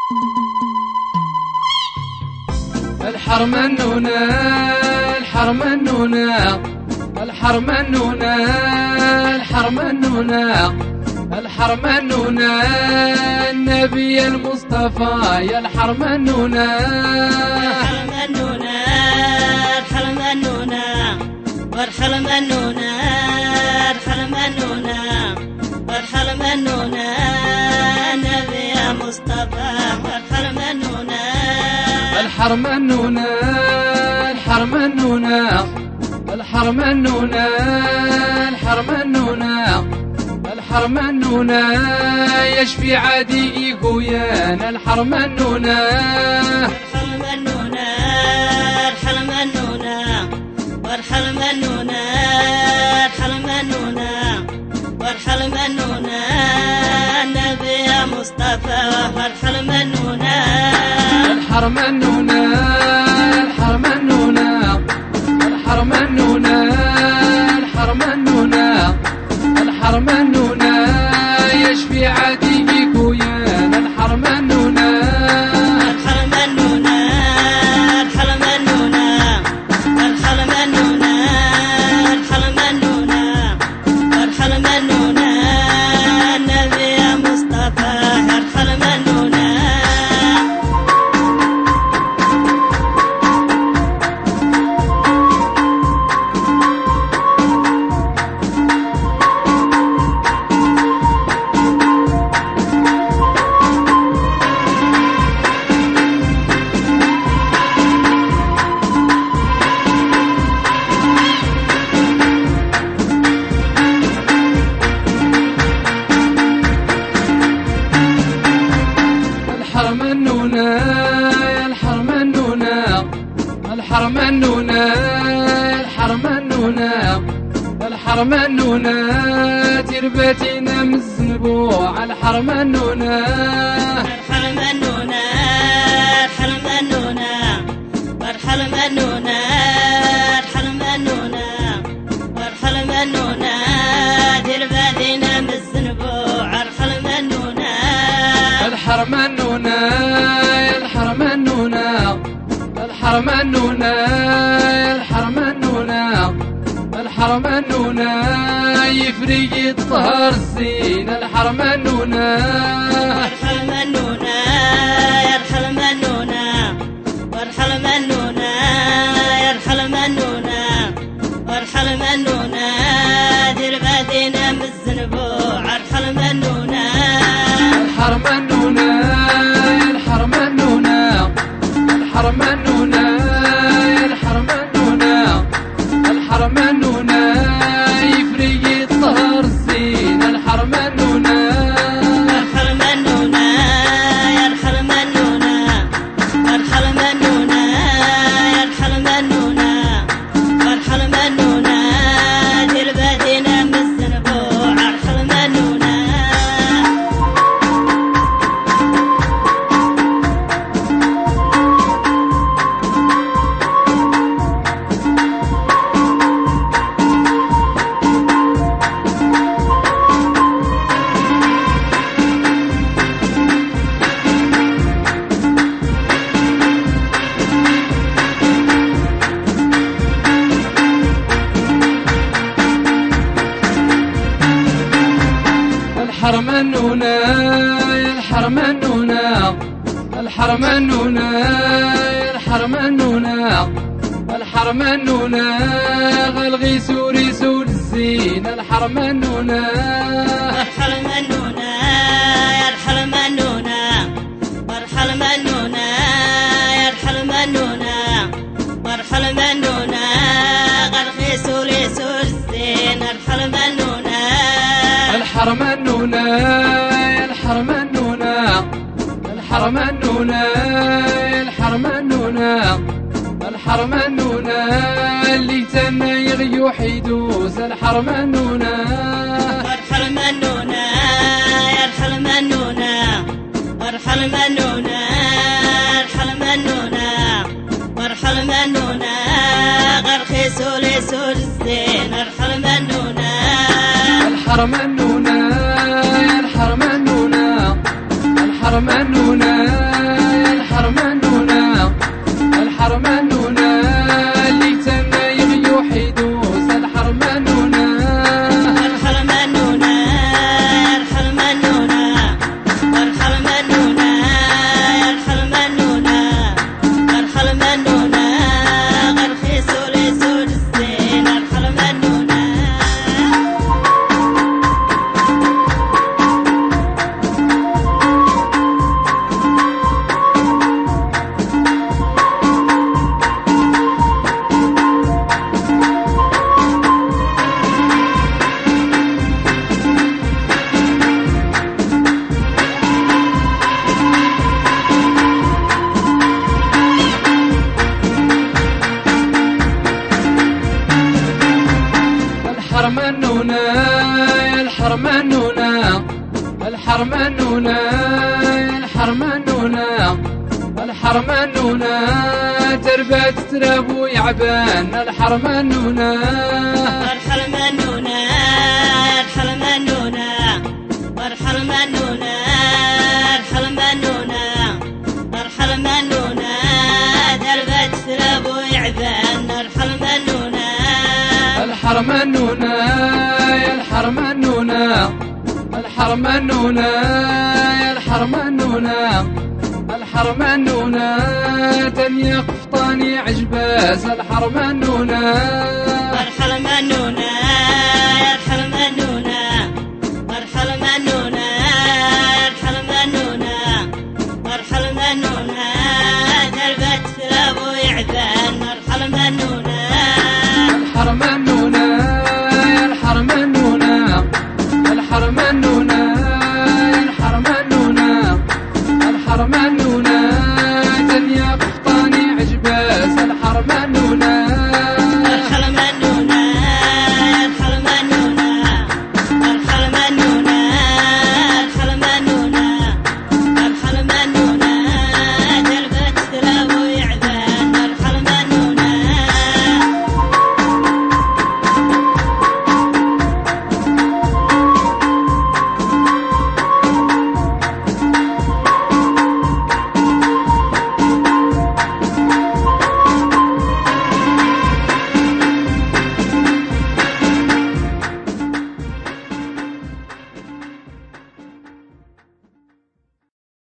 الحرمنونة الحرمنونة الحرمنونة الحرمنونة الحرمنونة النبي المصطفى يا الحرمنونة الحرمنونة الحرمنونة والحرمنونة الحرمنونة والحرمنونة النبي المصطفى والحرمنونة الحرمنونة الحرمنونة الحرمنونة الحرمنونة الحرمنونة يشفي عدي قويان الحرمنونة الحرمنونة الحرمنونة والحرمنونة الحرمنونة والحرمنونة النبي مصطفى والحرمنونة الحرمنونة الحرمنونة الحرمنونة الحرمنونة الحرمنونة يشفي عدي قويان الحرمنونة الحرمنونة الحرمنونة الحرمنونة الحرمنونة الحرمنونة النبي مصطفى الحرمنونة الحرمنونة الحرمنونة الحرمنونة الحرمنونة الحرمنونة تربتنا من الزنبوع الحرمنونة الحرمنونة الحرمنونة والحرمنونة الحرمنونة والحرمنونة تربتنا من الزنبوع الحرمنونة الحرمنونة الحرمنونة الحرمنونة الحرمنونة الحرمنونة يفرق الطهر الزين الحرمنونة الحرمنونة الحرمنونة والحرمنونة الحرمنونة والحرمنونة تربتنا من الزنبوع الحرمنونة الحرمنونة الحرمنونة الحرمنونة الحرمنونة الحرمنونة يفرق الطهر الزين الحرمنونة الحرمنونة الحرمنونة الحرمنونة الحرمنونة والحرمنونة تربتنا من الزنبوع الحرمنونة الحرمنونة الحرمنونة الحرمنونة الحرمنونة الحرمنونة غلغي سوري سور الزين الحرمنونة الحرمنونة الحرمنونة والحرمنونة الحرمنونة والحرمنونة غرقي سوري سور الزين الحرمنونة الحرمنونة الحرمنونة الحرمنونة الحرمنونة الحرمنونة اللي تنيغ يوحيدوس الحرمنونة الحرمنونة الحرمنونة الحرمنونة الحرمنونة والحرمنونة غرقي سوري سور الزين الحرمنونة الحرمنونة الحرمنونة الحرمنونة الحرمنونة يا الحرمنونة الحرمنونة تربت تراب ويعبان الحرمنونة الحرمنونة الحرمنونة الحرمنونة الحرمنونة الحرمنونة دربت تراب ويعبان الحرمنونة الحرمنونة يا الحرمنونة الحرمنونة يا الحرمنونة الحرمنونة دنيا قفطاني عجباس الحرمنونة الحرمنونة الحرمنونة